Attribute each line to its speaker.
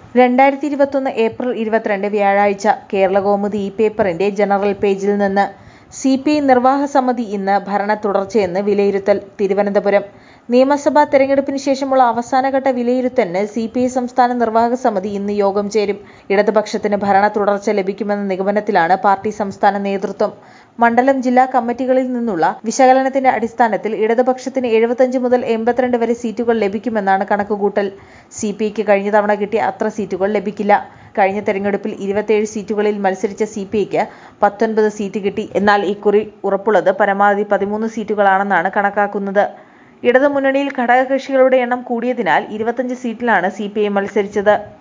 Speaker 1: 2021 April 22 വ്യാഴാഴ്ച കേരളകൗമുദി പേപ്പറിന്റെ general പേജിൽ നിന്ന് സിപിഐ നിർവാഹക സമിതി ഇന്ന് ഭരണ തുടർച്ചയെന്ന് വിലയിരുത്തൽ. തിരുവനന്തപുരം നിയമസഭാ തെരഞ്ഞെടുപ്പിന് ശേഷമുള്ള അവസാനഘട്ട വിലയിരുത്തലിന് സിപിഐ സംസ്ഥാന നിർവാഹക സമിതി ഇന്ന് യോഗം ചേരും. ഇടതുപക്ഷത്തിന് ഭരണ തുടർച്ച ലഭിക്കുമെന്ന നിഗമനത്തിലാണ് പാർട്ടി സംസ്ഥാന നേതൃത്വം. മണ്ഡലം ജില്ലാ കമ്മിറ്റികളിൽ നിന്നുള്ള വിശകലനത്തിന്റെ അടിസ്ഥാനത്തിൽ ഇടതുപക്ഷത്തിന് 75 മുതൽ 82 വരെ സീറ്റുകൾ ലഭിക്കുമെന്നാണ് കണക്കുകൂട്ടൽ. സിപിഐക്ക് കഴിഞ്ഞ തവണ കിട്ടിയ അത്ര സീറ്റുകൾ ലഭിക്കില്ല. കഴിഞ്ഞ തെരഞ്ഞെടുപ്പിൽ 27 സീറ്റുകളിൽ മത്സരിച്ച സിപിഐക്ക് 19 സീറ്റ് കിട്ടി. എന്നാൽ ഇക്കുറി ഉറപ്പുള്ളത് പരമാവധി 13 സീറ്റുകളാണെന്നാണ് കണക്കാക്കുന്നത്. ഇടതുമുന്നണിയിൽ ഘടകകക്ഷികളുടെ എണ്ണം കൂടിയതിനാൽ 25 സീറ്റിലാണ് സിപിഐ മത്സരിച്ചത്.